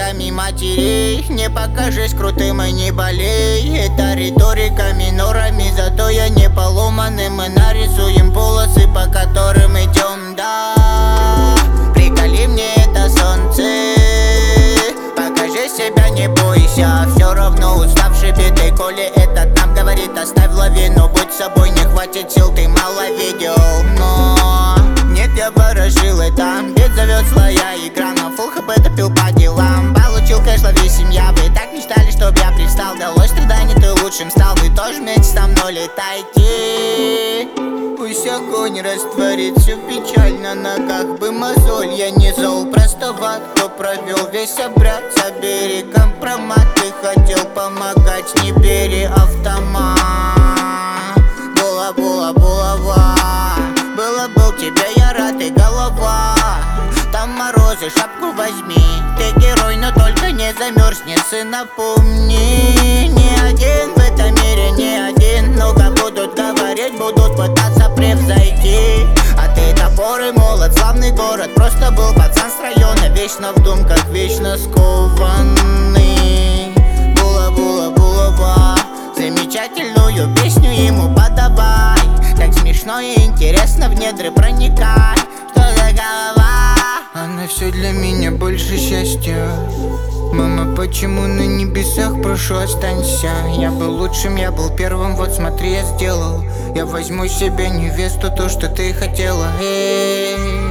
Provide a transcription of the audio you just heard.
руками матерей. Не покажись крутым и не болей. Это риторика минорами, зато я не поломанный. Мы нарисуем полосы, по которым идем, да. Приколи мне это солнце, покажи себя, не бойся. Все равно уставший битый, коли этот нам говорит, оставь лавину. Будь собой, не хватит сил, ты мало видел. Но нет, я ворожил это. Бит зовет злая игра, на фулл хп допил по делам. Получил кэш, лови семья. Вы так мечтали, чтоб я пристал. Далось страдание, ты лучшим стал. Вы тоже вместе со мной летайте. Пусть огонь растворит всю печаль на ногах. Бы мозоль, я не зол, просто в ад. Кто провел весь обряд, забери компромат. Ты хотел помогать, не бери автомат. Булава, был тебе я рад и голова. Там морозы, шапку возьми. Ты герой, но только не замерзнешь. И напомни, не один в этом мире, не один. Много будут говорить, будут пытаться превзойти. А ты топор и молот, славный город. Просто был пацан с района, вечно в думках, вечно скованный. Булава, замечательную песню ему подавай. Так смешно и интересно, в недры проникай. Что за голова? Она все для меня больше счастья. Мама, почему на небесах, прошу, останься. Я был лучшим, я был первым, вот смотри, я сделал. Я возьму себе невесту, то, что ты хотела. Эй.